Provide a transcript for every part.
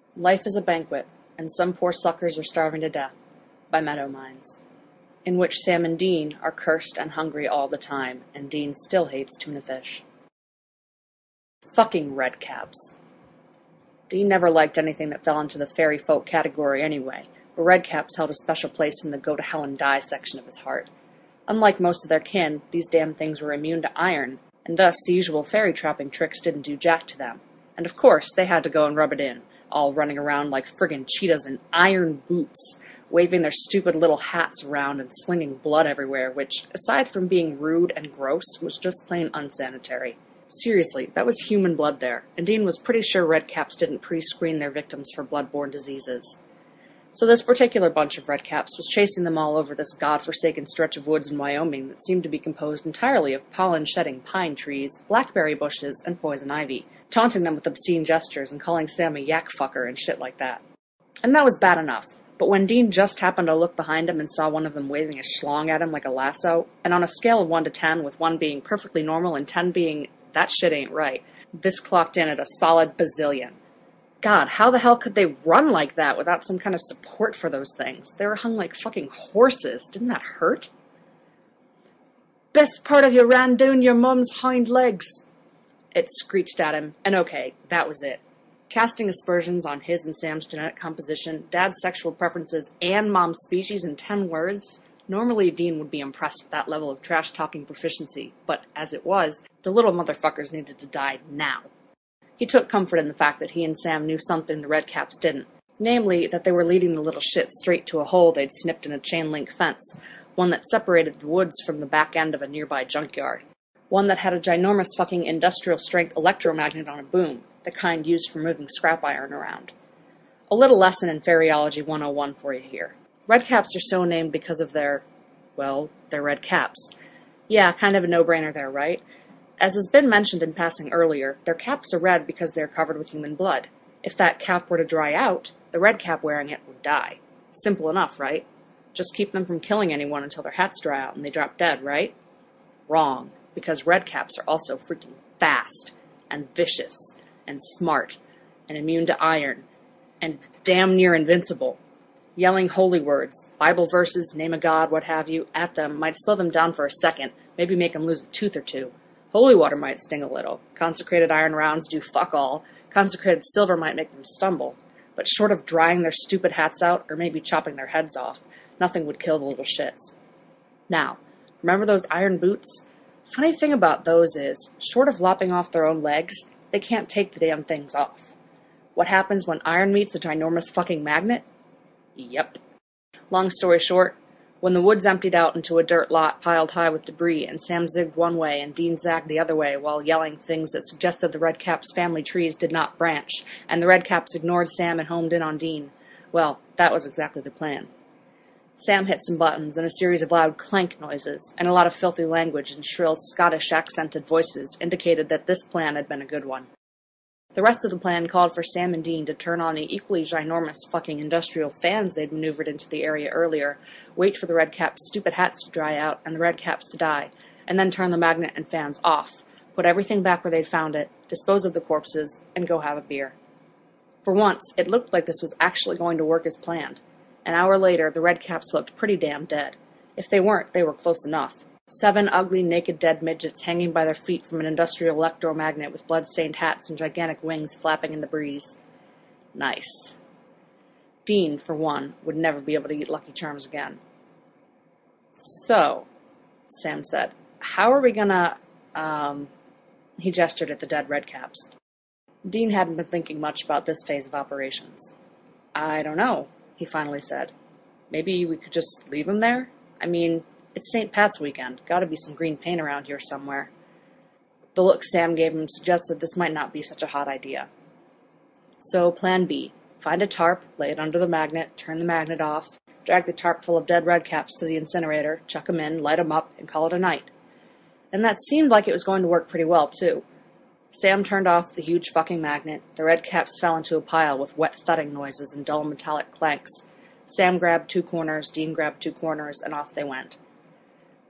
Life is a Banquet, and Some Poor Suckers Are Starving to Death, by Meadow Mines, in which Sam and Dean are cursed and hungry all the time, and Dean still hates tuna fish. Fucking redcaps. Dean never liked anything that fell into the fairy folk category anyway, but redcaps held a special place in the go to hell and die section of his heart. Unlike most of their kin, these damn things were immune to iron, and thus the usual fairy trapping tricks didn't do jack to them. And of course, they had to go and rub it in, all running around like friggin' cheetahs in iron boots, waving their stupid little hats around and slinging blood everywhere, which, aside from being rude and gross, was just plain unsanitary. Seriously, that was human blood there, and Dean was pretty sure redcaps didn't pre-screen their victims for blood-borne diseases. So this particular bunch of redcaps was chasing them all over this godforsaken stretch of woods in Wyoming that seemed to be composed entirely of pollen-shedding pine trees, blackberry bushes, and poison ivy, taunting them with obscene gestures and calling Sam a yak fucker and shit like that. And that was bad enough, but when Dean just happened to look behind him and saw one of them waving a schlong at him like a lasso, and on a scale of 1 to 10, with 1 being perfectly normal and 10 being, that shit ain't right, this clocked in at a solid bazillion. God, how the hell could they run like that without some kind of support for those things? They were hung like fucking horses. Didn't that hurt? Best part of you ran down your mum's hind legs, it screeched at him, and okay, that was it. Casting aspersions on his and Sam's genetic composition, Dad's sexual preferences, and Mom's species in 10 words, normally Dean would be impressed with that level of trash-talking proficiency, but as it was, the little motherfuckers needed to die now. He took comfort in the fact that he and Sam knew something the redcaps didn't, namely that they were leading the little shit straight to a hole they'd snipped in a chain-link fence, one that separated the woods from the back end of a nearby junkyard, one that had a ginormous fucking industrial-strength electromagnet on a boom, the kind used for moving scrap iron around. A little lesson in Fairyology 101 for you here. Redcaps are so named because of their red caps. Yeah, kind of a no-brainer there, right? As has been mentioned in passing earlier, their caps are red because they are covered with human blood. If that cap were to dry out, the redcap wearing it would die. Simple enough, right? Just keep them from killing anyone until their hats dry out and they drop dead, right? Wrong, because redcaps are also freaking fast, and vicious, and smart, and immune to iron, and damn near invincible. Yelling holy words, Bible verses, name a god, what have you, at them might slow them down for a second, maybe make them lose a tooth or two. Holy water might sting a little. Consecrated iron rounds do fuck all. Consecrated silver might make them stumble. But short of drying their stupid hats out, or maybe chopping their heads off, nothing would kill the little shits. Now, remember those iron boots? Funny thing about those is, short of lopping off their own legs, they can't take the damn things off. What happens when iron meets a ginormous fucking magnet? Yep. Long story short, when the woods emptied out into a dirt lot piled high with debris, and Sam zigged one way and Dean zagged the other way while yelling things that suggested the redcaps' family trees did not branch, and the redcaps ignored Sam and homed in on Dean, well, that was exactly the plan. Sam hit some buttons, and a series of loud clank noises, and a lot of filthy language and shrill Scottish-accented voices indicated that this plan had been a good one. The rest of the plan called for Sam and Dean to turn on the equally ginormous fucking industrial fans they'd maneuvered into the area earlier, wait for the redcaps' stupid hats to dry out and the redcaps to die, and then turn the magnet and fans off, put everything back where they'd found it, dispose of the corpses, and go have a beer. For once, it looked like this was actually going to work as planned. An hour later, the redcaps looked pretty damn dead. If they weren't, they were close enough. 7 ugly, naked, dead midgets hanging by their feet from an industrial electromagnet with blood-stained hats and gigantic wings flapping in the breeze. Nice. Dean, for one, would never be able to eat Lucky Charms again. So, Sam said, how are we gonna, He gestured at the dead redcaps. Dean hadn't been thinking much about this phase of operations. I don't know, he finally said. Maybe we could just leave them there? I mean, it's St. Pat's weekend. Gotta be some green paint around here somewhere. The look Sam gave him suggested this might not be such a hot idea. So, plan B. Find a tarp, lay it under the magnet, turn the magnet off, drag the tarp full of dead redcaps to the incinerator, chuck 'em in, light 'em up, and call it a night. And that seemed like it was going to work pretty well, too. Sam turned off the huge fucking magnet. The redcaps fell into a pile with wet thudding noises and dull metallic clanks. Sam grabbed 2 corners, Dean grabbed 2 corners, and off they went. The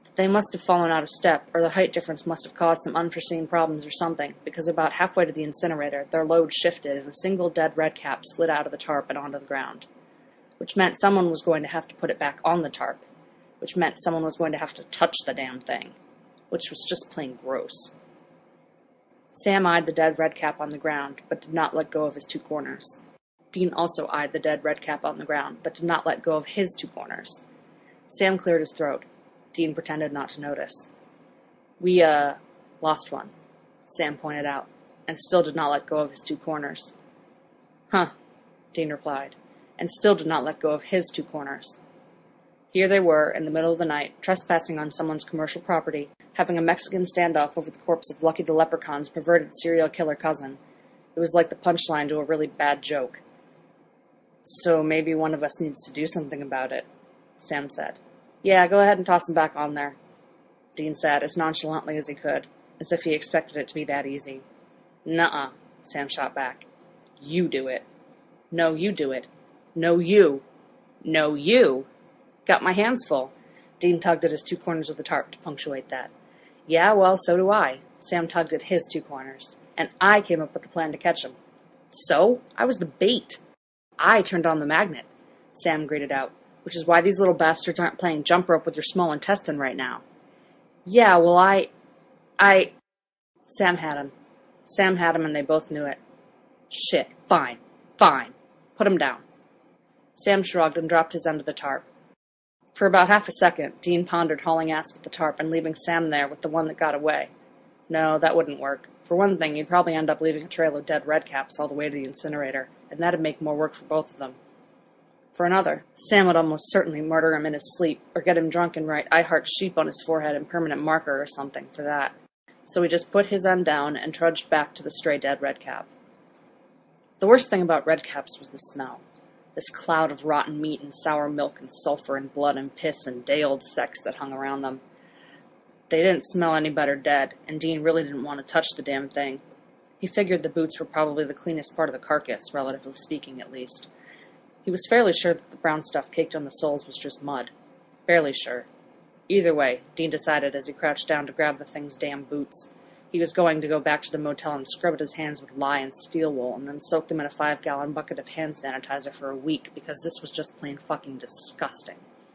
They must have fallen out of step, or the height difference must have caused some unforeseen problems or something, because about halfway to the incinerator, their load shifted and a single dead redcap slid out of the tarp and onto the ground. Which meant someone was going to have to put it back on the tarp. Which meant someone was going to have to touch the damn thing. Which was just plain gross. Sam eyed the dead redcap on the ground, but did not let go of his two corners. Dean also eyed the dead redcap on the ground, but did not let go of his two corners. Sam cleared his throat. Dean pretended not to notice. We, lost one, Sam pointed out, and still did not let go of his two corners. Huh, Dean replied, and still did not let go of his two corners. Here they were, in the middle of the night, trespassing on someone's commercial property, having a Mexican standoff over the corpse of Lucky the Leprechaun's perverted serial killer cousin. It was like the punchline to a really bad joke. So maybe one of us needs to do something about it, Sam said. Yeah, go ahead and toss him back on there, Dean said, as nonchalantly as he could, as if he expected it to be that easy. Nuh-uh, Sam shot back. You do it. No, you do it. No, you. No, you. Got my hands full. Dean tugged at his two corners of the tarp to punctuate that. Yeah, well, so do I. Sam tugged at his two corners. And I came up with the plan to catch him. So? I was the bait. I turned on the magnet, Sam greeted out, which is why these little bastards aren't playing jump rope with your small intestine right now. Yeah, well, Sam had him. Sam had him and they both knew it. Shit, fine. Put him down. Sam shrugged and dropped his end of the tarp. For about half a second, Dean pondered hauling ass with the tarp and leaving Sam there with the one that got away. No, that wouldn't work. For one thing, you'd probably end up leaving a trail of dead redcaps all the way to the incinerator, and that'd make more work for both of them. For another, Sam would almost certainly murder him in his sleep, or get him drunk and write "I heart sheep" on his forehead in permanent marker or something for that. So he just put his end down and trudged back to the stray dead redcap. The worst thing about redcaps was the smell. This cloud of rotten meat and sour milk and sulfur and blood and piss and day-old sex that hung around them. They didn't smell any better dead, and Dean really didn't want to touch the damn thing. He figured the boots were probably the cleanest part of the carcass, relatively speaking at least. He was fairly sure that the brown stuff caked on the soles was just mud. Fairly sure. Either way, Dean decided as he crouched down to grab the thing's damn boots. He was going to go back to the motel and scrub at his hands with lye and steel wool, and then soak them in a 5-gallon bucket of hand sanitizer for a week, because this was just plain fucking disgusting.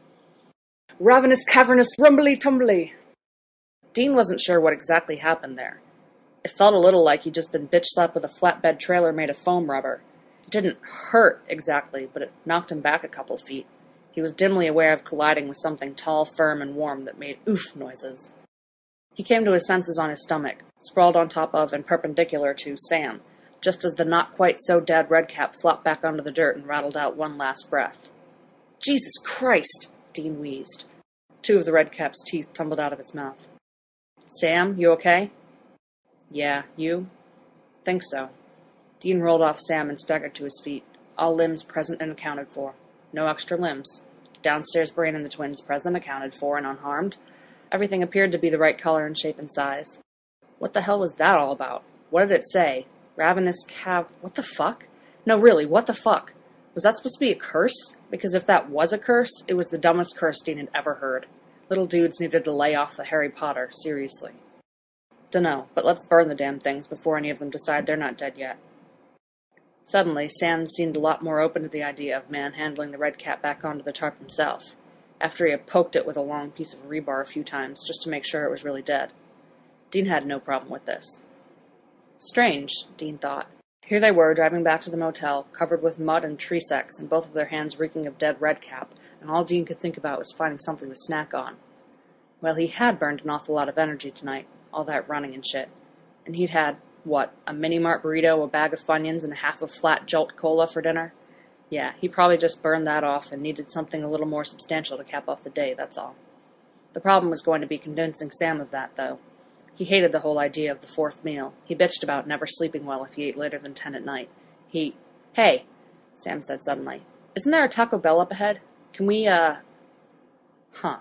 Ravenous, cavernous, rumbly-tumbly! Dean wasn't sure what exactly happened there. It felt a little like he'd just been bitch-slapped with a flatbed trailer made of foam rubber. It didn't hurt exactly, but it knocked him back a couple feet. He was dimly aware of colliding with something tall, firm, and warm that made oof noises. He came to his senses on his stomach, sprawled on top of and perpendicular to Sam, just as the not-quite-so-dead redcap flopped back onto the dirt and rattled out one last breath. Jesus Christ! Dean wheezed. Two of the redcap's teeth tumbled out of its mouth. Sam, you okay? Yeah, you? Think so. Dean rolled off Sam and staggered to his feet, all limbs present and accounted for. No extra limbs. Downstairs brain and the twins present, accounted for, and unharmed. Everything appeared to be the right color and shape and size. What the hell was that all about? What did it say? Ravenous what the fuck? No, really, what the fuck? Was that supposed to be a curse? Because if that was a curse, it was the dumbest curse Dean had ever heard. Little dudes needed to lay off the Harry Potter, seriously. Dunno, but let's burn the damn things before any of them decide they're not dead yet. Suddenly, Sam seemed a lot more open to the idea of manhandling the redcap back onto the tarp himself, after he had poked it with a long piece of rebar a few times just to make sure it was really dead. Dean had no problem with this. Strange, Dean thought. Here they were, driving back to the motel, covered with mud and tree sacks, and both of their hands reeking of dead redcap, and all Dean could think about was finding something to snack on. Well, he had burned an awful lot of energy tonight, all that running and shit. And he'd had, a mini-mart burrito, a bag of Funyuns, and a half a flat Jolt Cola for dinner? Yeah, he probably just burned that off and needed something a little more substantial to cap off the day, that's all. The problem was going to be convincing Sam of that, though. He hated the whole idea of the fourth meal. He bitched about never sleeping well if he ate later than 10 at night. Hey, Sam said suddenly. Isn't there a Taco Bell up ahead? Can we, Huh.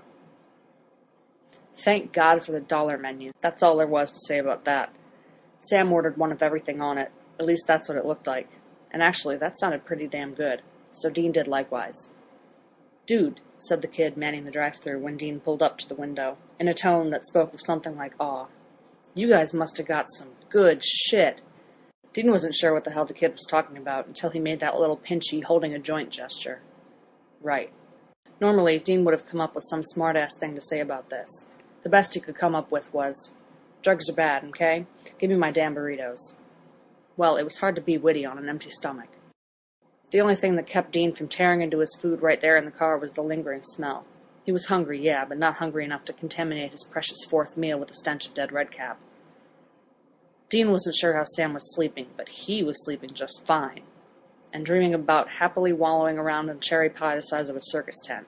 Thank God for the dollar menu. That's all there was to say about that. Sam ordered one of everything on it. At least that's what it looked like. And actually, that sounded pretty damn good. So Dean did likewise. "Dude," said the kid manning the drive-thru when Dean pulled up to the window, in a tone that spoke of something like awe. "You guys must have got some good shit." Dean wasn't sure what the hell the kid was talking about until he made that little pinchy holding a joint gesture. Right. Normally, Dean would have come up with some smart-ass thing to say about this. The best he could come up with was, "Drugs are bad, okay? Give me my damn burritos." Well, it was hard to be witty on an empty stomach. The only thing that kept Dean from tearing into his food right there in the car was the lingering smell. He was hungry, yeah, but not hungry enough to contaminate his precious fourth meal with the stench of dead redcap. Dean wasn't sure how Sam was sleeping, but he was sleeping just fine, and dreaming about happily wallowing around in cherry pie the size of a circus tent.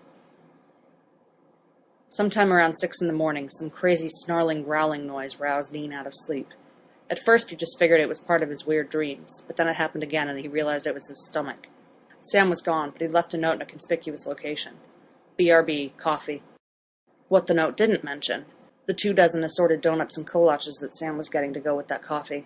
Sometime around 6 in the morning, some crazy snarling, growling noise roused Dean out of sleep. At first, he just figured it was part of his weird dreams, but then it happened again and he realized it was his stomach. Sam was gone, but he'd left a note in a conspicuous location. BRB, coffee. What the note didn't mention, the 24 assorted donuts and kolaches that Sam was getting to go with that coffee.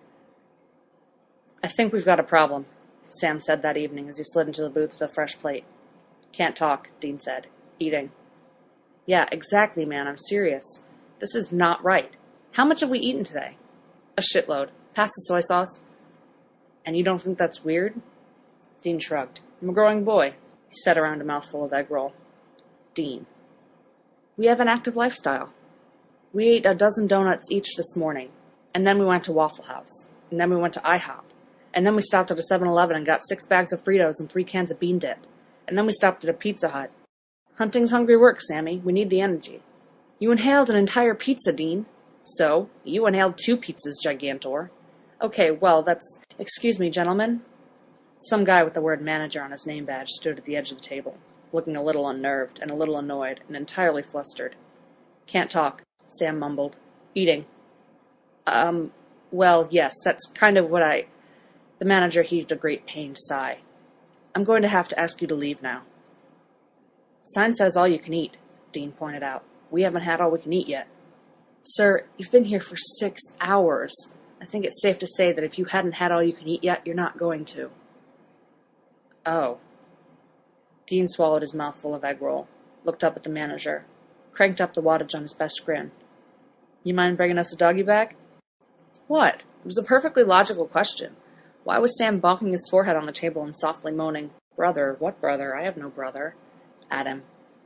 "I think we've got a problem," Sam said that evening as he slid into the booth with a fresh plate. "Can't talk," Dean said. "Eating." "Yeah, exactly, man, I'm serious. This is not right. How much have we eaten today?" "A shitload. Pass the soy sauce." "And you don't think that's weird?" Dean shrugged. "I'm a growing boy." He sat around a mouthful of egg roll. "Dean, we have an active lifestyle. We ate a dozen donuts each this morning, and then we went to Waffle House, and then we went to IHOP, and then we stopped at a 7-Eleven and got 6 bags of Fritos and 3 cans of bean dip, and then we stopped at a Pizza Hut. Hunting's hungry work, Sammy. We need the energy." "You inhaled an entire pizza, Dean." "So? You inhaled 2 pizzas, Gigantor." "Okay, well, that's... Excuse me, gentlemen." Some guy with the word manager on his name badge stood at the edge of the table, looking a little unnerved and a little annoyed and entirely flustered. "Can't talk," Sam mumbled. "Eating." Well, yes, that's kind of what I... The manager heaved a great pained sigh. "I'm going to have to ask you to leave now." "Sign says all you can eat," Dean pointed out. "We haven't had all we can eat yet." "Sir, you've been here for 6 hours. I think it's safe to say that if you hadn't had all you can eat yet, you're not going to." "Oh." Dean swallowed his mouthful of egg roll, looked up at the manager, cranked up the wattage on his best grin. "You mind bringing us a doggy bag?" What? It was a perfectly logical question. Why was Sam bonking his forehead on the table and softly moaning, "Brother, what brother? I have no brother," at him?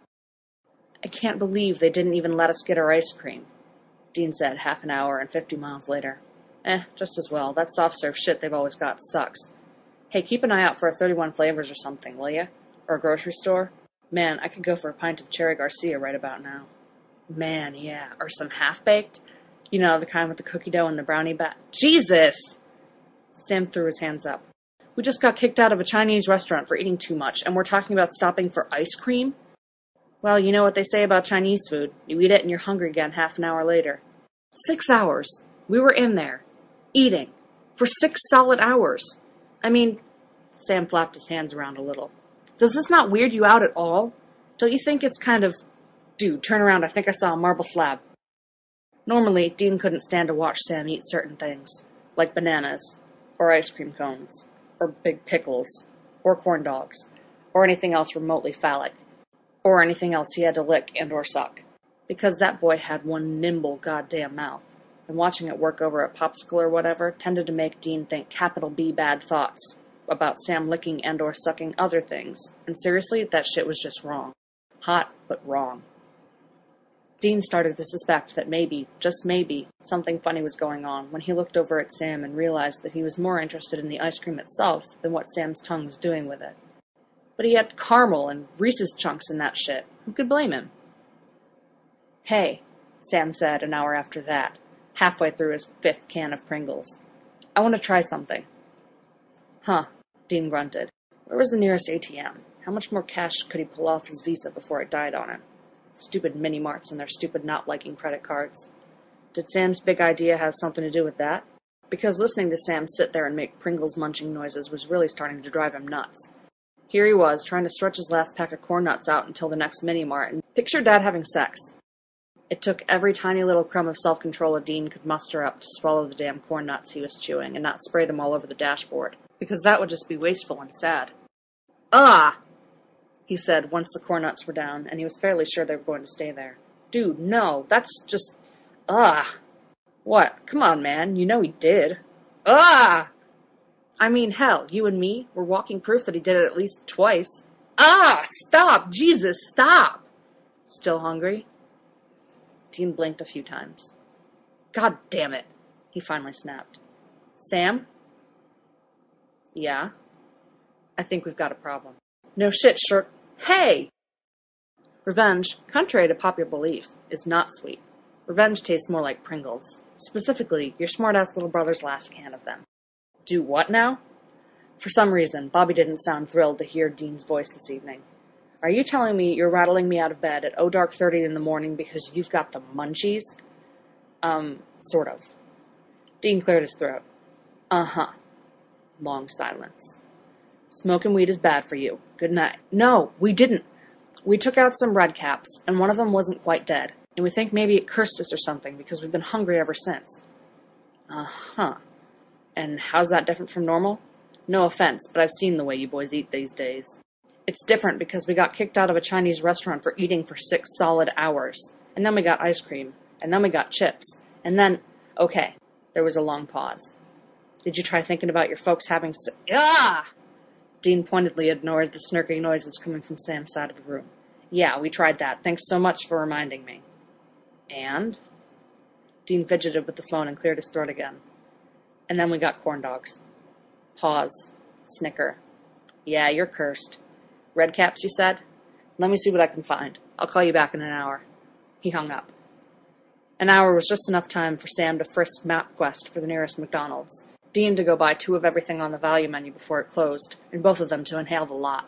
"I can't believe they didn't even let us get our ice cream," Dean said half an hour and 50 miles later. Just as well. That soft-serve shit they've always got sucks. Hey, keep an eye out for a 31 Flavors or something, will ya? Or a grocery store? Man, I could go for a pint of Cherry Garcia right about now. Man, yeah. Or some half-baked? You know, the kind with the cookie dough and the brownie Jesus! Sam threw his hands up. We just got kicked out of a Chinese restaurant for eating too much, and we're talking about stopping for ice cream? Well, you know what they say about Chinese food. You eat it and you're hungry again half an hour later. 6 hours. We were in there. Eating. For 6 solid hours. I mean, Sam flapped his hands around a little. Does this not weird you out at all? Don't you think it's kind of... Dude, turn around, I think I saw a marble slab. Normally, Dean couldn't stand to watch Sam eat certain things, like bananas, or ice cream cones, or big pickles, or corn dogs, or anything else remotely phallic, or anything else he had to lick and or suck, because that boy had one nimble goddamn mouth, and watching it work over a popsicle or whatever tended to make Dean think capital B bad thoughts about Sam licking and or sucking other things, and seriously, that shit was just wrong. Hot, but wrong. Dean started to suspect that maybe, just maybe, something funny was going on when he looked over at Sam and realized that he was more interested in the ice cream itself than what Sam's tongue was doing with it. But he had caramel and Reese's chunks in that shit. Who could blame him? Hey, Sam said an hour after that, halfway through his 5th can of Pringles. I want to try something. Huh, Dean grunted. Where was the nearest ATM? How much more cash could he pull off his Visa before it died on him? Stupid mini-marts and their stupid not-liking credit cards. Did Sam's big idea have something to do with that? Because listening to Sam sit there and make Pringles munching noises was really starting to drive him nuts. Here he was, trying to stretch his last pack of corn nuts out until the next mini-mart, and picture Dad having sex. It took every tiny little crumb of self-control a Dean could muster up to swallow the damn corn nuts he was chewing and not spray them all over the dashboard, because that would just be wasteful and sad. Ah! he said once the corn nuts were down, and he was fairly sure they were going to stay there. Dude, no, that's just... Ugh. What? Come on, man, you know he did. Ugh! I mean, hell, you and me were walking proof that he did it at least twice. Ah! Stop! Jesus, stop! Still hungry? Dean blinked a few times. God damn it, he finally snapped. Sam? Yeah? I think we've got a problem. No shit, Shirk. Hey! Revenge, contrary to popular belief, is not sweet. Revenge tastes more like Pringles. Specifically, your smart-ass little brother's last can of them. Do what now? For some reason, Bobby didn't sound thrilled to hear Dean's voice this evening. Are you telling me you're rattling me out of bed at dark 30 in the morning because you've got the munchies? Sort of. Dean cleared his throat. Uh-huh. Long silence. Smoking weed is bad for you. Good night. No, we didn't. We took out some red caps, and one of them wasn't quite dead, and we think maybe it cursed us or something because we've been hungry ever since. Uh-huh. And how's that different from normal? No offense, but I've seen the way you boys eat these days. It's different because we got kicked out of a Chinese restaurant for eating for 6 solid hours. And then we got ice cream. And then we got chips. And then... Okay, there was a long pause. Did you try thinking about your folks having Ah! Dean pointedly ignored the snarking noises coming from Sam's side of the room. Yeah, we tried that. Thanks so much for reminding me. And? Dean fidgeted with the phone and cleared his throat again. And then we got corn dogs. Pause. Snicker. Yeah, you're cursed. Red caps, you said? Let me see what I can find. I'll call you back in an hour. He hung up. An hour was just enough time for Sam to frisk MapQuest for the nearest McDonald's, Dean to go buy 2 of everything on the value menu before it closed, and both of them to inhale the lot.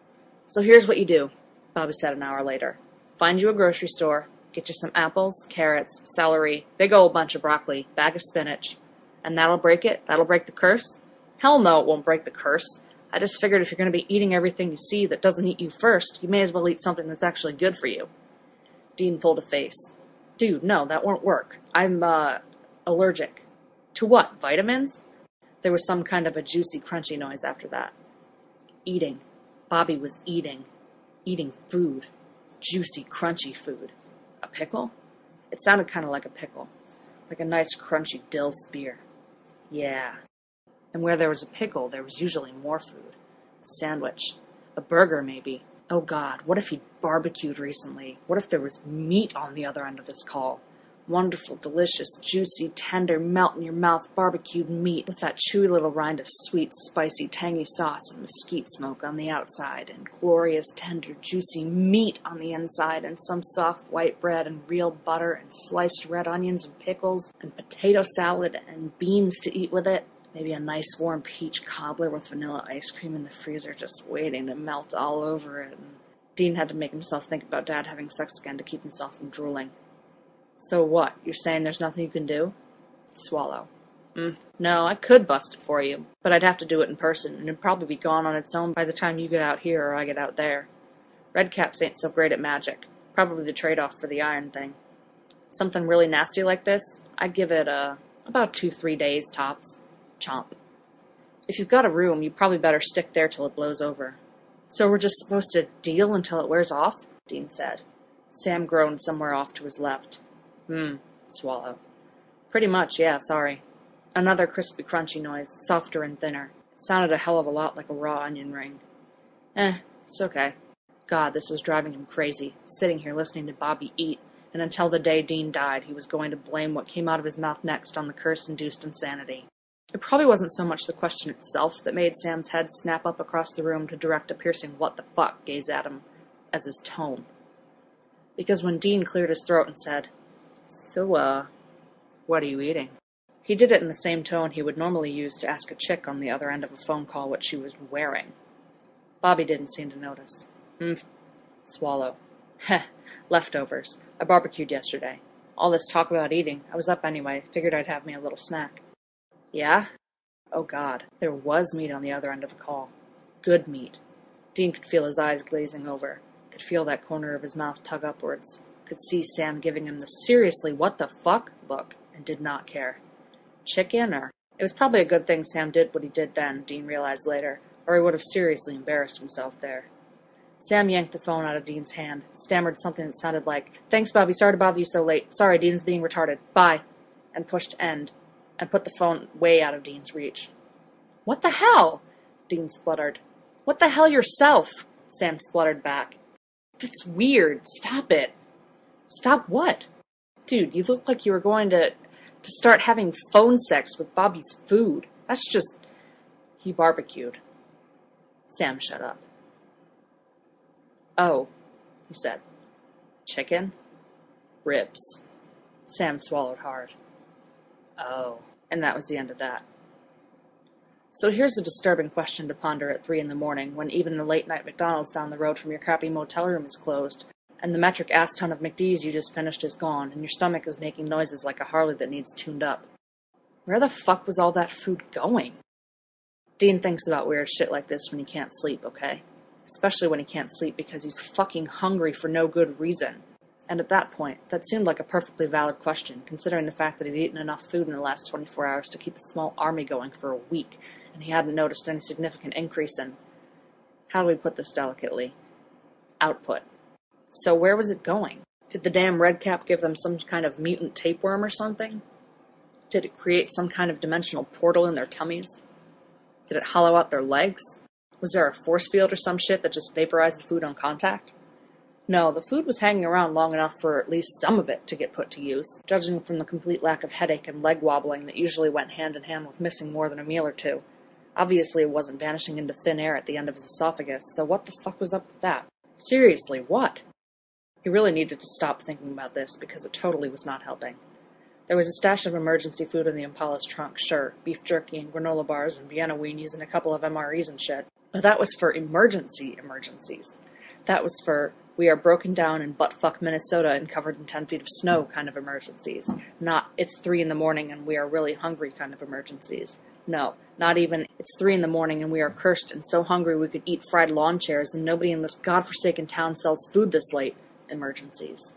So here's what you do, Bobby said an hour later. Find you a grocery store, get you some apples, carrots, celery, big old bunch of broccoli, bag of spinach. And that'll break it? That'll break the curse? Hell no, it won't break the curse. I just figured if you're going to be eating everything you see that doesn't eat you first, you may as well eat something that's actually good for you. Dean pulled a face. Dude, no, that won't work. I'm, allergic. To what, vitamins? There was some kind of a juicy, crunchy noise after that. Eating. Bobby was eating. Eating food. Juicy, crunchy food. A pickle? It sounded kind of like a pickle. Like a nice, crunchy dill spear. Yeah. And where there was a pickle, there was usually more food. A sandwich. A burger, maybe. Oh God, what if he'd barbecued recently? What if there was meat on the other end of this call? Wonderful, delicious, juicy, tender, melt-in-your-mouth barbecued meat with that chewy little rind of sweet, spicy, tangy sauce and mesquite smoke on the outside, and glorious, tender, juicy meat on the inside, and some soft white bread and real butter and sliced red onions and pickles and potato salad and beans to eat with it. Maybe a nice warm peach cobbler with vanilla ice cream in the freezer just waiting to melt all over it. And Dean had to make himself think about Dad having sex again to keep himself from drooling. So what? You're saying there's nothing you can do? Swallow. No, I could bust it for you, but I'd have to do it in person, and it'd probably be gone on its own by the time you get out here or I get out there. Redcaps ain't so great at magic. Probably the trade-off for the iron thing. Something really nasty like this, I'd give it, about 2-3 days tops. Chomp. If you've got a room, you probably better stick there till it blows over. So we're just supposed to deal until it wears off? Dean said. Sam groaned somewhere off to his left. Swallow. Pretty much, yeah, sorry. Another crispy, crunchy noise, softer and thinner. It sounded a hell of a lot like a raw onion ring. It's okay. God, this was driving him crazy, sitting here listening to Bobby eat, and until the day Dean died, he was going to blame what came out of his mouth next on the curse-induced insanity. It probably wasn't so much the question itself that made Sam's head snap up across the room to direct a piercing what the fuck gaze at him, as his tone. Because when Dean cleared his throat and said, So, what are you eating? He did it in the same tone he would normally use to ask a chick on the other end of a phone call what she was wearing. Bobby didn't seem to notice. Swallow. Heh, leftovers. I barbecued yesterday. All this talk about eating. I was up anyway. Figured I'd have me a little snack. Yeah? Oh God, there was meat on the other end of the call. Good meat. Dean could feel his eyes glazing over, could feel that corner of his mouth tug upwards, could see Sam giving him the seriously what the fuck look, and did not care. Chicken or... It was probably a good thing Sam did what he did then, Dean realized later, or he would have seriously embarrassed himself there. Sam yanked the phone out of Dean's hand, stammered something that sounded like, "Thanks, Bobby, sorry to bother you so late. Sorry, Dean's being retarded. Bye," and pushed end, and put the phone way out of Dean's reach. "What the hell?" Dean spluttered. "What the hell yourself?" Sam spluttered back. "That's weird. Stop it." "Stop what?" "Dude, you look like you were going to start having phone sex with Bobby's food. That's just..." He barbecued. Sam shut up. "Oh," he said. "Chicken? Ribs." Sam swallowed hard. "Oh." And that was the end of that. So here's a disturbing question to ponder at 3 a.m, when even the late-night McDonald's down the road from your crappy motel room is closed, and the metric ass-ton of McD's you just finished is gone, and your stomach is making noises like a Harley that needs tuned up. Where the fuck was all that food going? Dean thinks about weird shit like this when he can't sleep, okay? Especially when he can't sleep because he's fucking hungry for no good reason. And at that point, that seemed like a perfectly valid question, considering the fact that he'd eaten enough food in the last 24 hours to keep a small army going for a week, and he hadn't noticed any significant increase in, how do we put this delicately, output. So where was it going? Did the damn redcap give them some kind of mutant tapeworm or something? Did it create some kind of dimensional portal in their tummies? Did it hollow out their legs? Was there a force field or some shit that just vaporized the food on contact? No, the food was hanging around long enough for at least some of it to get put to use, judging from the complete lack of headache and leg wobbling that usually went hand in hand with missing more than a meal or two. Obviously it wasn't vanishing into thin air at the end of his esophagus, so what the fuck was up with that? Seriously, what? He really needed to stop thinking about this, because it totally was not helping. There was a stash of emergency food in the Impala's trunk, sure, beef jerky and granola bars and Vienna weenies and a couple of MREs and shit, but that was for emergencies. That was for, we are broken down in buttfuck Minnesota and covered in 10 feet of snow kind of emergencies. Not, it's 3 a.m. and we are really hungry kind of emergencies. No, not even, it's 3 a.m. and we are cursed and so hungry we could eat fried lawn chairs and nobody in this godforsaken town sells food this late emergencies.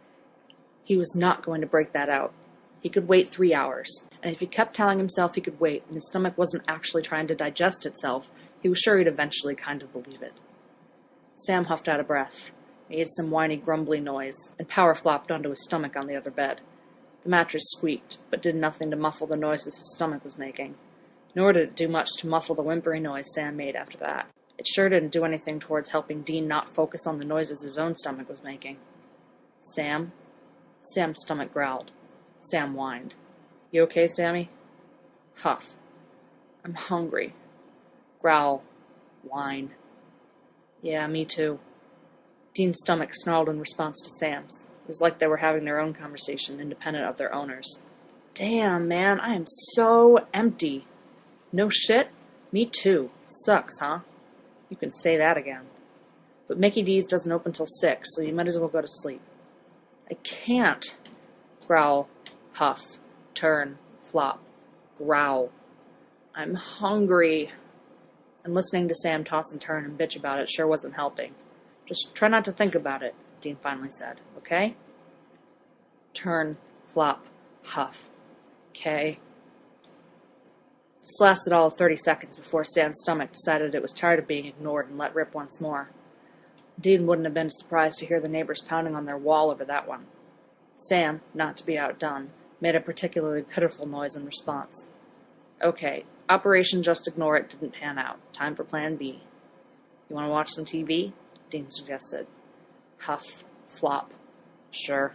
He was not going to break that out. He could wait 3 hours, and if he kept telling himself he could wait and his stomach wasn't actually trying to digest itself, he was sure he'd eventually kind of believe it. Sam huffed out a breath, made some whiny, grumbly noise, and power flopped onto his stomach on the other bed. The mattress squeaked, but did nothing to muffle the noises his stomach was making. Nor did it do much to muffle the whimpering noise Sam made after that. It sure didn't do anything towards helping Dean not focus on the noises his own stomach was making. "Sam?" Sam's stomach growled. Sam whined. "You okay, Sammy?" Huff. "I'm hungry." Growl. Whine. "Yeah, me too." Dean's stomach snarled in response to Sam's. It was like they were having their own conversation, independent of their owners. "Damn, man, I am so empty." "No shit? Me too. Sucks, huh?" "You can say that again." "But Mickey D's doesn't open till 6, so you might as well go to sleep." "I can't." Growl. Huff. Turn. Flop. Growl. "I'm hungry." And listening to Sam toss and turn and bitch about it sure wasn't helping. "Just try not to think about it," Dean finally said, "okay?" Turn. Flop. Huff. "Okay." This lasted all of 30 seconds before Sam's stomach decided it was tired of being ignored and let rip once more. Dean wouldn't have been surprised to hear the neighbors pounding on their wall over that one. Sam, not to be outdone, made a particularly pitiful noise in response. "Okay, Operation Just Ignore It didn't pan out. Time for Plan B." "You want to watch some TV?" Dean suggested. Huff. Flop. "Sure."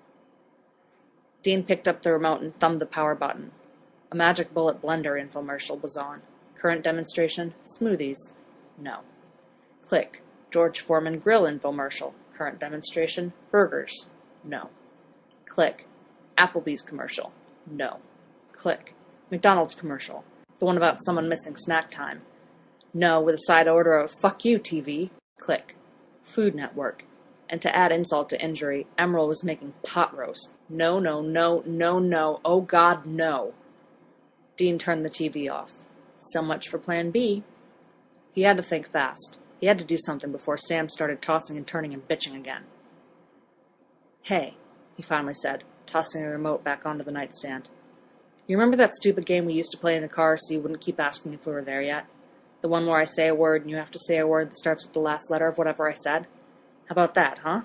Dean picked up the remote and thumbed the power button. A Magic Bullet blender infomercial was on. Current demonstration, smoothies. No. Click. George Foreman grill infomercial. Current demonstration, burgers. No. Click. Applebee's commercial. No. Click. McDonald's commercial. The one about someone missing snack time. No, with a side order of "fuck you, TV." Click. Food Network. And to add insult to injury, Emerald was making pot roast. No, no, no, no, no. Oh God, no. Dean turned the TV off. So much for Plan B. He had to think fast. He had to do something before Sam started tossing and turning and bitching again. "Hey," he finally said, tossing the remote back onto the nightstand. "You remember that stupid game we used to play in the car so you wouldn't keep asking if we were there yet? The The one where I say a word and you have to say a word that starts with the last letter of whatever I said? How about that, huh?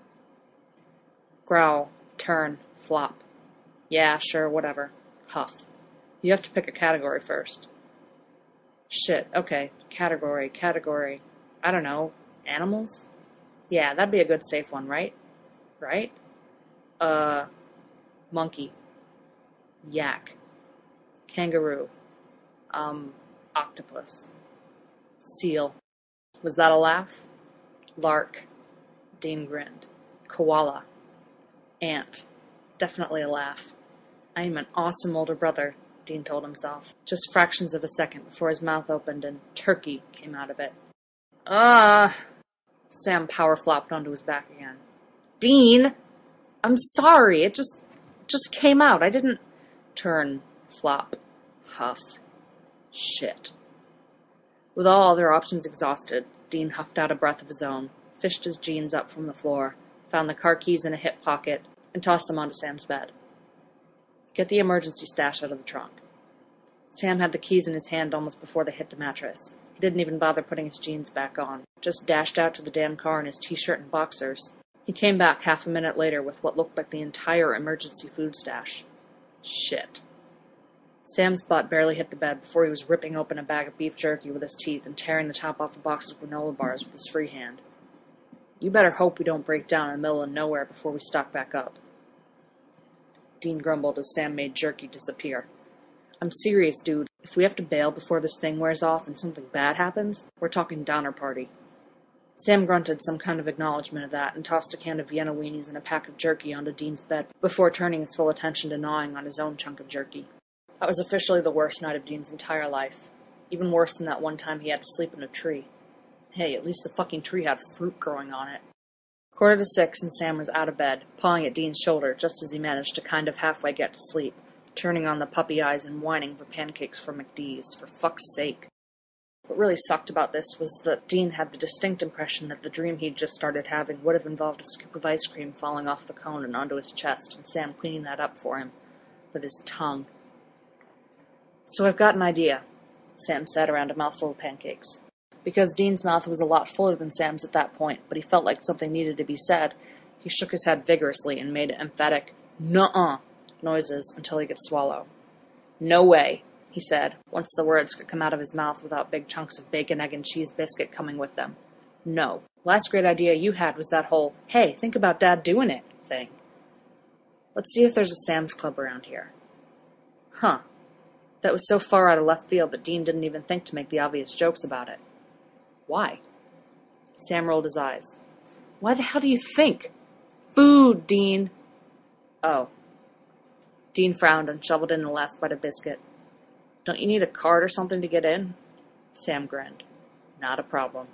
Growl, turn, flop. Yeah, sure, whatever. Huff. You have to pick a category first. Shit, okay. Category. I don't know. Animals? Yeah, that'd be a good safe one, right? Right? Monkey. Yak. Kangaroo. Octopus. Seal. Was that a laugh? Lark. Dean grinned. Koala. Ant. Definitely a laugh. I am an awesome older brother, Dean told himself. Just fractions of a second before his mouth opened and turkey came out of it. Sam power flopped onto his back again. Dean! I'm sorry, it just came out. I didn't... Turn, flop, huff. Shit. With all other options exhausted, Dean huffed out a breath of his own, fished his jeans up from the floor, found the car keys in a hip pocket, and tossed them onto Sam's bed. Get the emergency stash out of the trunk. Sam had the keys in his hand almost before they hit the mattress. He didn't even bother putting his jeans back on, just dashed out to the damn car in his t-shirt and boxers. He came back half a minute later with what looked like the entire emergency food stash. Shit. Sam's butt barely hit the bed before he was ripping open a bag of beef jerky with his teeth and tearing the top off a box of granola bars with his free hand. You better hope we don't break down in the middle of nowhere before we stock back up. Dean grumbled as Sam made jerky disappear. I'm serious, dude. If we have to bail before this thing wears off and something bad happens, we're talking Donner Party. Sam grunted some kind of acknowledgement of that and tossed a can of Vienna weenies and a pack of jerky onto Dean's bed before turning his full attention to gnawing on his own chunk of jerky. That was officially the worst night of Dean's entire life. Even worse than that one time he had to sleep in a tree. Hey, at least the fucking tree had fruit growing on it. 5:45 and Sam was out of bed, pawing at Dean's shoulder just as he managed to kind of halfway get to sleep, turning on the puppy eyes and whining for pancakes from McDee's, for fuck's sake. What really sucked about this was that Dean had the distinct impression that the dream he'd just started having would have involved a scoop of ice cream falling off the cone and onto his chest, and Sam cleaning that up for him with his tongue. So I've got an idea, Sam said around a mouthful of pancakes. Because Dean's mouth was a lot fuller than Sam's at that point, but he felt like something needed to be said, he shook his head vigorously and made emphatic, "nuh-uh" noises until he could swallow. No way, he said, once the words could come out of his mouth without big chunks of bacon, egg, and cheese biscuit coming with them. No. Last great idea you had was that whole, hey, think about Dad doing it thing. Let's see if there's a Sam's Club around here. Huh. That was so far out of left field that Dean didn't even think to make the obvious jokes about it. Why? Sam rolled his eyes. Why the hell do you think? Food, Dean. Oh. Dean frowned and shoveled in the last bite of biscuit. Don't you need a card or something to get in? Sam grinned. Not a problem.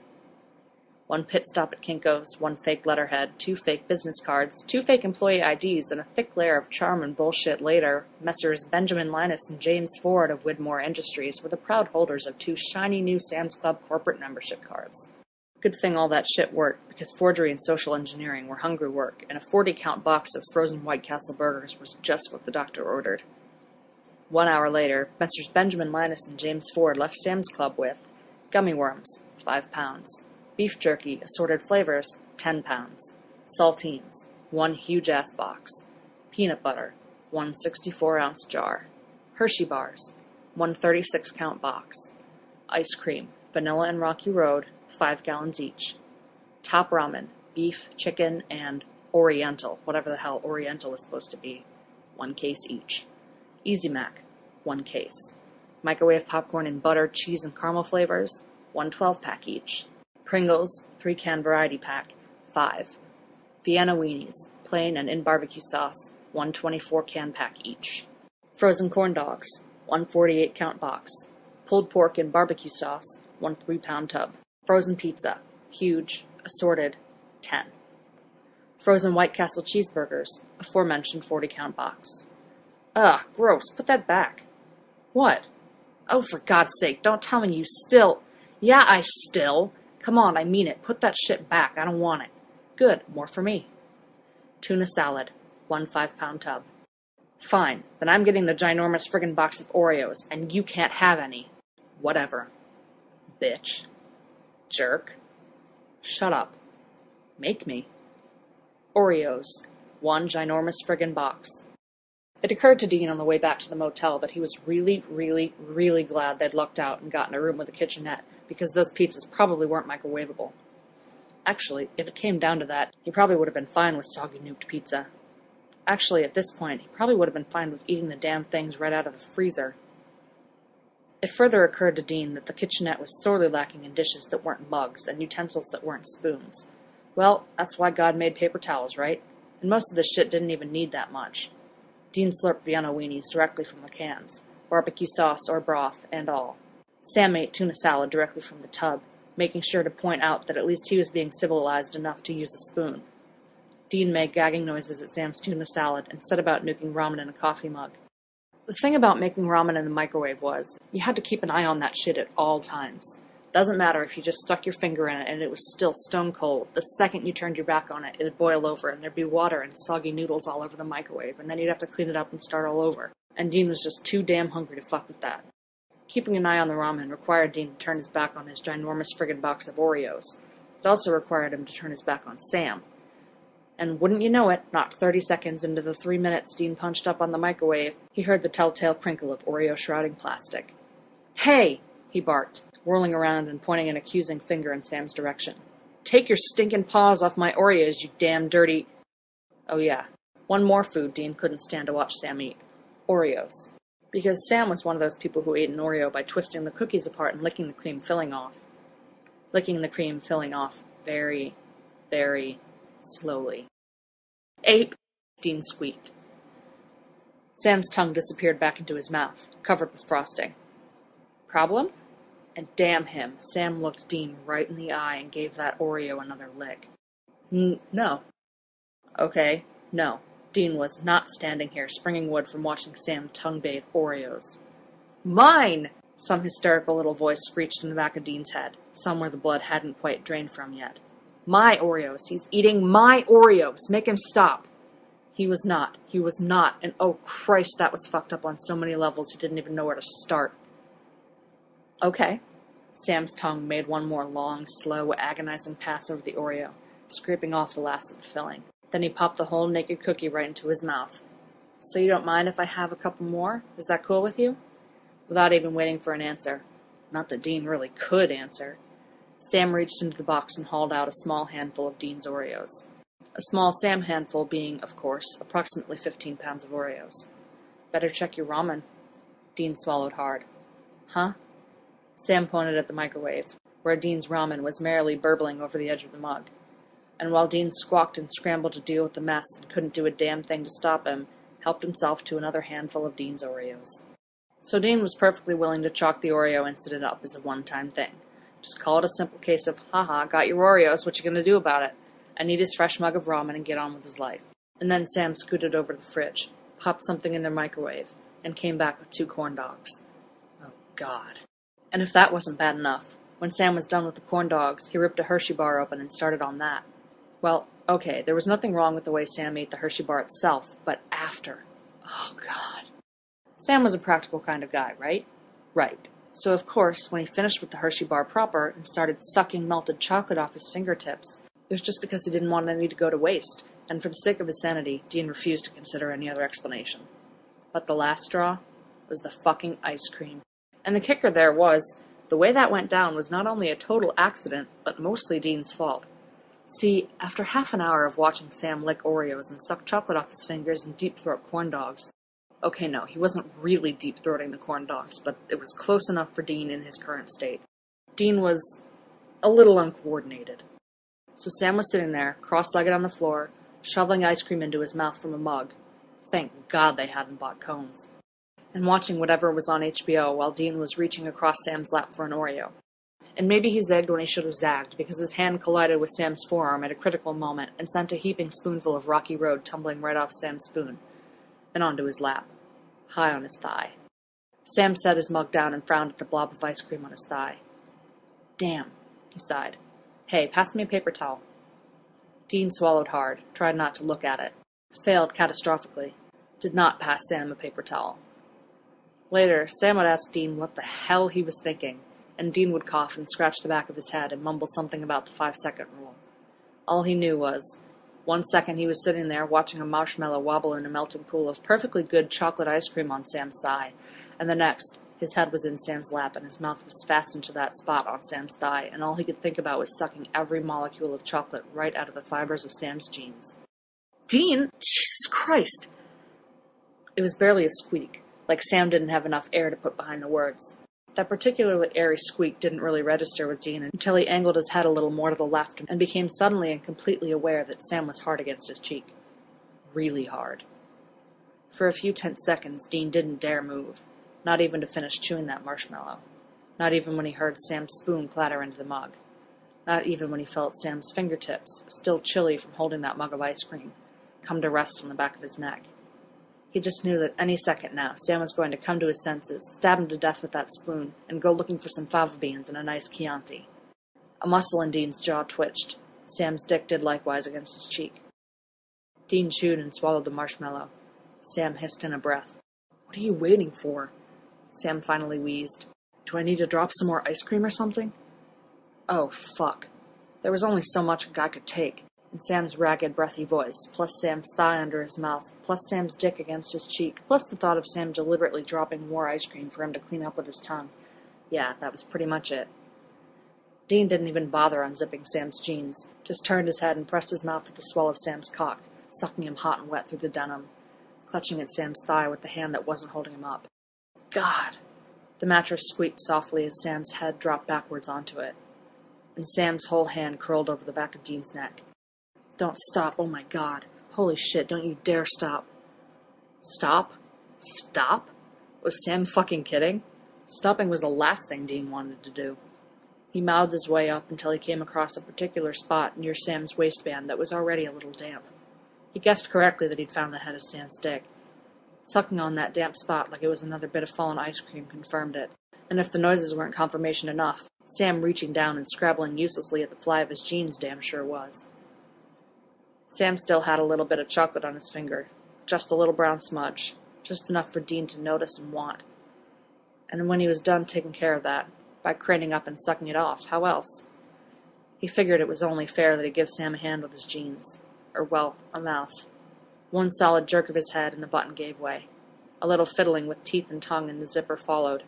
1 pit stop at Kinko's, 1 fake letterhead, 2 fake business cards, 2 fake employee IDs, and a thick layer of charm and bullshit later, Messrs. Benjamin Linus and James Ford of Widmore Industries were the proud holders of 2 shiny new Sam's Club corporate membership cards. Good thing all that shit worked, because forgery and social engineering were hungry work, and a 40-count box of frozen White Castle burgers was just what the doctor ordered. 1 hour later, Messrs. Benjamin Linus and James Ford left Sam's Club with gummy worms, 5 pounds. Beef jerky, assorted flavors, 10 pounds. Saltines, 1 huge-ass box. Peanut butter, 1 64-ounce jar. Hershey bars, 1 36-count box. Ice cream, vanilla and Rocky Road, 5 gallons each. Top ramen, beef, chicken, and Oriental, whatever the hell Oriental is supposed to be, 1 case each. Easy Mac, 1 case. Microwave popcorn in butter, cheese, and caramel flavors, 1 12-pack each. Pringles, 3-can variety pack, 5. Vienna weenies, plain and in barbecue sauce, 1 24-can pack each. Frozen corn dogs, 1 48-count box. Pulled pork in barbecue sauce, 1 3-pound tub. Frozen pizza, huge, assorted, 10. Frozen White Castle cheeseburgers, aforementioned 40-count box. Ugh, gross, put that back. What? Oh, for God's sake, don't tell me you still... Yeah, I still... Come on, I mean it. Put that shit back. I don't want it. Good. More for me. Tuna salad. 1 5-pound tub. Fine. Then I'm getting the ginormous friggin' box of Oreos, and you can't have any. Whatever. Bitch. Jerk. Shut up. Make me. Oreos. One ginormous friggin' box. It occurred to Dean on the way back to the motel that he was really, really, really glad they'd lucked out and gotten a room with a kitchenette, because those pizzas probably weren't microwavable. Actually, if it came down to that, he probably would have been fine with soggy nuked pizza. Actually, at this point, he probably would have been fine with eating the damn things right out of the freezer. It further occurred to Dean that the kitchenette was sorely lacking in dishes that weren't mugs and utensils that weren't spoons. Well, that's why God made paper towels, right? And most of this shit didn't even need that much. Dean slurped Vienna weenies directly from the cans, barbecue sauce or broth and all. Sam ate tuna salad directly from the tub, making sure to point out that at least he was being civilized enough to use a spoon. Dean made gagging noises at Sam's tuna salad and set about nuking ramen in a coffee mug. The thing about making ramen in the microwave was, you had to keep an eye on that shit at all times. Doesn't matter if you just stuck your finger in it and it was still stone cold. The second you turned your back on it, it'd boil over and there'd be water and soggy noodles all over the microwave, and then you'd have to clean it up and start all over. And Dean was just too damn hungry to fuck with that. Keeping an eye on the ramen required Dean to turn his back on his ginormous friggin' box of Oreos. It also required him to turn his back on Sam. And wouldn't you know it, not 30 seconds into the 3 minutes Dean punched up on the microwave, he heard the telltale crinkle of Oreo shrouding plastic. "Hey!" he barked, whirling around and pointing an accusing finger in Sam's direction. "Take your stinking paws off my Oreos, you damn dirty—" Oh yeah, one more food Dean couldn't stand to watch Sam eat. Oreos. Because Sam was one of those people who ate an Oreo by twisting the cookies apart and licking the cream filling off. Licking the cream filling off very, very slowly. "Ape!" Dean squeaked. Sam's tongue disappeared back into his mouth, covered with frosting. Problem? And damn him, Sam looked Dean right in the eye and gave that Oreo another lick. No. Okay, no. Dean was not standing here, springing wood from watching Sam tongue-bathe Oreos. "Mine!" Some hysterical little voice screeched in the back of Dean's head, somewhere the blood hadn't quite drained from yet. "My Oreos! He's eating my Oreos! Make him stop!" He was not, and oh Christ, that was fucked up on so many levels he didn't even know where to start. Okay. Sam's tongue made one more long, slow, agonizing pass over the Oreo, scraping off the last of the filling. Then he popped the whole naked cookie right into his mouth. "So you don't mind if I have a couple more? Is that cool with you?" Without even waiting for an answer, not that Dean really could answer, Sam reached into the box and hauled out a small handful of Dean's Oreos. A small Sam handful being, of course, approximately 15 pounds of Oreos. "Better check your ramen." Dean swallowed hard. "Huh?" Sam pointed at the microwave, where Dean's ramen was merrily burbling over the edge of the mug. And while Dean squawked and scrambled to deal with the mess and couldn't do a damn thing to stop him, helped himself to another handful of Dean's Oreos. So Dean was perfectly willing to chalk the Oreo incident up as a one-time thing. Just call it a simple case of, haha, got your Oreos, what you gonna do about it? And eat his fresh mug of ramen and get on with his life. And then Sam scooted over to the fridge, popped something in their microwave, and came back with 2 corn dogs. Oh, God. And if that wasn't bad enough, when Sam was done with the corn dogs, he ripped a Hershey bar open and started on that. Well, okay, there was nothing wrong with the way Sam ate the Hershey bar itself, but after. Oh, God. Sam was a practical kind of guy, right? Right. So, of course, when he finished with the Hershey bar proper and started sucking melted chocolate off his fingertips, it was just because he didn't want any to go to waste, and for the sake of his sanity, Dean refused to consider any other explanation. But the last straw was the fucking ice cream. And the kicker there was, the way that went down was not only a total accident, but mostly Dean's fault. See, after half an hour of watching Sam lick Oreos and suck chocolate off his fingers and deep-throat corn dogs, okay, no, he wasn't really deep-throating the corn dogs, but it was close enough for Dean in his current state. Dean was a little uncoordinated. So Sam was sitting there, cross-legged on the floor, shoveling ice cream into his mouth from a mug. Thank God they hadn't bought cones. And watching whatever was on HBO while Dean was reaching across Sam's lap for an Oreo. And maybe he zigged when he should have zagged, because his hand collided with Sam's forearm at a critical moment and sent a heaping spoonful of Rocky Road tumbling right off Sam's spoon and onto his lap, high on his thigh. Sam set his mug down and frowned at the blob of ice cream on his thigh. "Damn," he sighed. "Hey, pass me a paper towel." Dean swallowed hard, tried not to look at it, failed catastrophically, did not pass Sam a paper towel. Later, Sam would ask Dean what the hell he was thinking, and Dean would cough and scratch the back of his head and mumble something about the 5-second rule. All he knew was, 1 second he was sitting there watching a marshmallow wobble in a melting pool of perfectly good chocolate ice cream on Sam's thigh, and the next, his head was in Sam's lap and his mouth was fastened to that spot on Sam's thigh, and all he could think about was sucking every molecule of chocolate right out of the fibers of Sam's jeans. Dean? Jesus Christ! It was barely a squeak, like Sam didn't have enough air to put behind the words. That particularly airy squeak didn't really register with Dean until he angled his head a little more to the left and became suddenly and completely aware that Sam was hard against his cheek. Really hard. For a few tense seconds, Dean didn't dare move, not even to finish chewing that marshmallow. Not even when he heard Sam's spoon clatter into the mug. Not even when he felt Sam's fingertips, still chilly from holding that mug of ice cream, come to rest on the back of his neck. He just knew that any second now, Sam was going to come to his senses, stab him to death with that spoon, and go looking for some fava beans and a nice Chianti. A muscle in Dean's jaw twitched. Sam's dick did likewise against his cheek. Dean chewed and swallowed the marshmallow. Sam hissed in a breath. "What are you waiting for?" Sam finally wheezed. "Do I need to drop some more ice cream or something?" Oh, fuck. There was only so much a guy could take. And Sam's ragged, breathy voice, plus Sam's thigh under his mouth, plus Sam's dick against his cheek, plus the thought of Sam deliberately dropping more ice cream for him to clean up with his tongue. Yeah, that was pretty much it. Dean didn't even bother unzipping Sam's jeans, just turned his head and pressed his mouth to the swell of Sam's cock, sucking him hot and wet through the denim, clutching at Sam's thigh with the hand that wasn't holding him up. God! The mattress squeaked softly as Sam's head dropped backwards onto it, and Sam's whole hand curled over the back of Dean's neck. Don't stop, oh my God. Holy shit, don't you dare stop. Stop? Stop? Was Sam fucking kidding? Stopping was the last thing Dean wanted to do. He mouthed his way up until he came across a particular spot near Sam's waistband that was already a little damp. He guessed correctly that he'd found the head of Sam's dick. Sucking on that damp spot like it was another bit of fallen ice cream confirmed it, and if the noises weren't confirmation enough, Sam reaching down and scrabbling uselessly at the fly of his jeans damn sure was. Sam still had a little bit of chocolate on his finger, just a little brown smudge, just enough for Dean to notice and want. And when he was done taking care of that, by craning up and sucking it off, how else? He figured it was only fair that he give Sam a hand with his jeans, or, well, a mouth. One solid jerk of his head and the button gave way. A little fiddling with teeth and tongue and the zipper followed.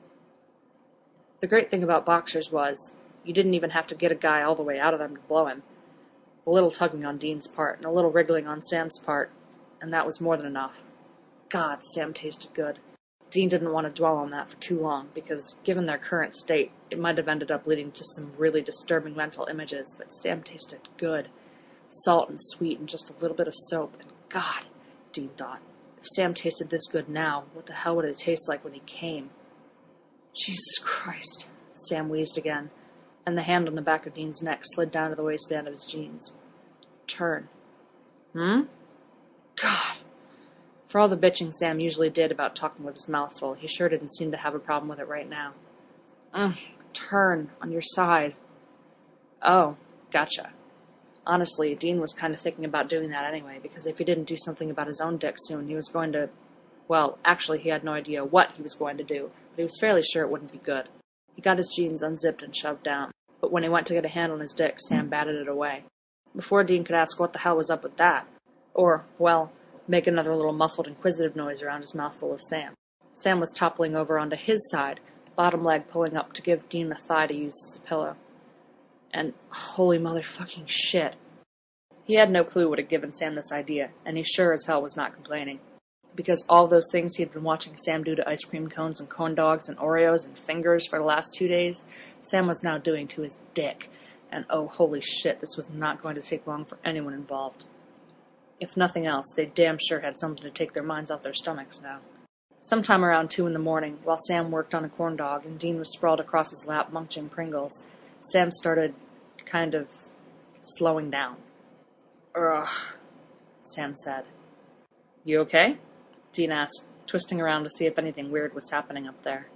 The great thing about boxers was, you didn't even have to get a guy all the way out of them to blow him. A little tugging on Dean's part, and a little wriggling on Sam's part, and that was more than enough. God, Sam tasted good. Dean didn't want to dwell on that for too long, because, given their current state, it might have ended up leading to some really disturbing mental images, but Sam tasted good. Salt and sweet and just a little bit of soap, and God, Dean thought, if Sam tasted this good now, what the hell would it taste like when he came? Jesus Christ, Sam wheezed again, and the hand on the back of Dean's neck slid down to the waistband of his jeans. Turn. God. For all the bitching Sam usually did about talking with his mouth full, he sure didn't seem to have a problem with it right now. Turn. On your side. Oh, gotcha. Honestly, Dean was kind of thinking about doing that anyway, because if he didn't do something about his own dick soon, he was going to... Well, actually, he had no idea what he was going to do, but he was fairly sure it wouldn't be good. He got his jeans unzipped and shoved down, but when he went to get a hand on his dick, Sam batted it away. Before Dean could ask what the hell was up with that, or, well, make another little muffled inquisitive noise around his mouthful of Sam. Sam was toppling over onto his side, bottom leg pulling up to give Dean the thigh to use as a pillow. And, holy motherfucking shit. He had no clue what had given Sam this idea, and he sure as hell was not complaining. Because all those things he had been watching Sam do to ice cream cones and corn dogs and Oreos and fingers for the last 2 days, Sam was now doing to his dick. And oh, holy shit, this was not going to take long for anyone involved. If nothing else, they damn sure had something to take their minds off their stomachs now. Sometime around 2 a.m, while Sam worked on a corn dog and Dean was sprawled across his lap munching Pringles, Sam started kind of slowing down. Ugh, Sam said. You okay? Dean asked, twisting around to see if anything weird was happening up there.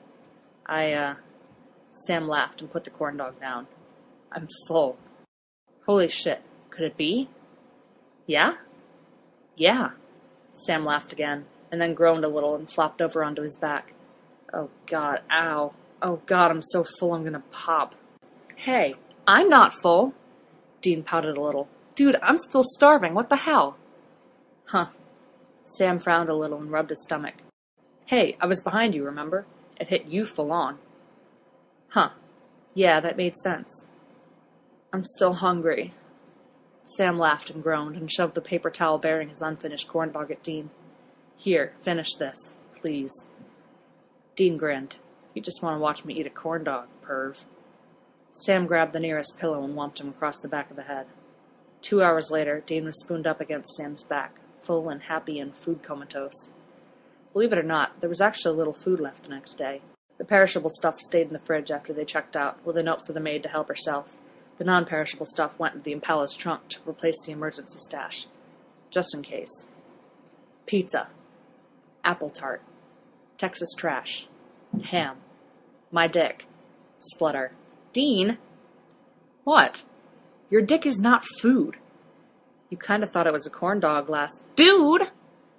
Sam laughed and put the corn dog down. I'm full. Holy shit, could it be? Yeah? Yeah. Sam laughed again, and then groaned a little and flopped over onto his back. Oh God, ow. Oh God, I'm so full I'm gonna pop. Hey, I'm not full. Dean pouted a little. Dude, I'm still starving. What the hell? Huh. Sam frowned a little and rubbed his stomach. Hey, I was behind you, remember? It hit you full on. Huh. Yeah, that made sense. I'm still hungry. Sam laughed and groaned and shoved the paper towel bearing his unfinished corn dog at Dean. Here, finish this, please. Dean grinned. You just want to watch me eat a corn dog, perv. Sam grabbed the nearest pillow and whomped him across the back of the head. 2 hours later, Dean was spooned up against Sam's back, full and happy and food comatose. Believe it or not, there was actually a little food left the next day. The perishable stuff stayed in the fridge after they checked out, with a note for the maid to help herself. The non-perishable stuff went into the Impala's trunk to replace the emergency stash, just in case. Pizza. Apple tart. Texas trash. Ham. My dick. Splutter. Dean? What? Your dick is not food. You kind of thought it was a corn dog last... Dude!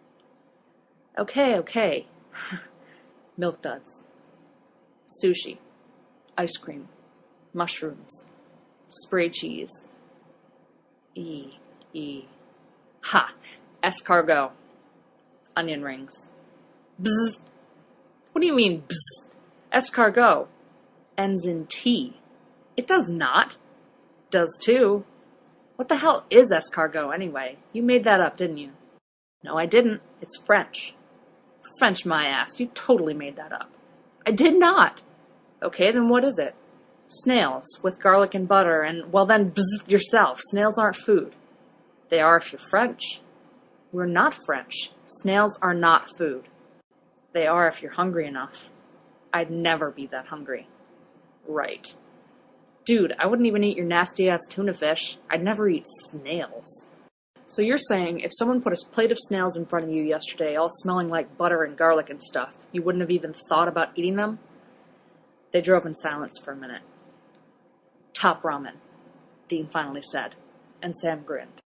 Okay. Milk duds. Sushi. Ice cream. Mushrooms. Spray cheese. Ha! Escargot. Onion rings. Bzz. What do you mean, bzz? Escargot. Ends in T. It does not. Does too. What the hell is escargot, anyway? You made that up, didn't you? No, I didn't. It's French. French, my ass. You totally made that up. I did not. Okay, then what is it? Snails, with garlic and butter, and, well then, bzz yourself. Snails aren't food. They are if you're French. We're not French. Snails are not food. They are if you're hungry enough. I'd never be that hungry. Right. Dude, I wouldn't even eat your nasty-ass tuna fish. I'd never eat snails. So you're saying if someone put a plate of snails in front of you yesterday, all smelling like butter and garlic and stuff, you wouldn't have even thought about eating them? They drove in silence for a minute. Top ramen, Dean finally said, and Sam grinned.